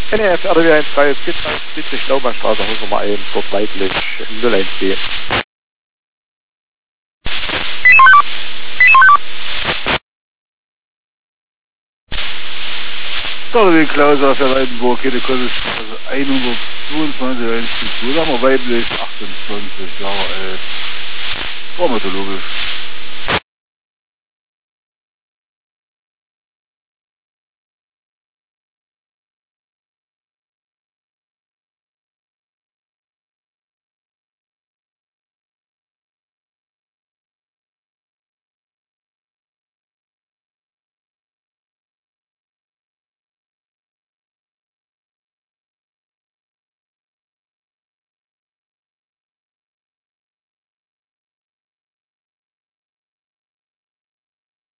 NRF RW 1 Laubachstraße, Haus Nummer 1, dort weiblich 01B. RW Klaus aus der Weidenburg, hier die Kollstraße 122, 1 da haben wir weiblich 28 Jahre alt. Traumatologisch.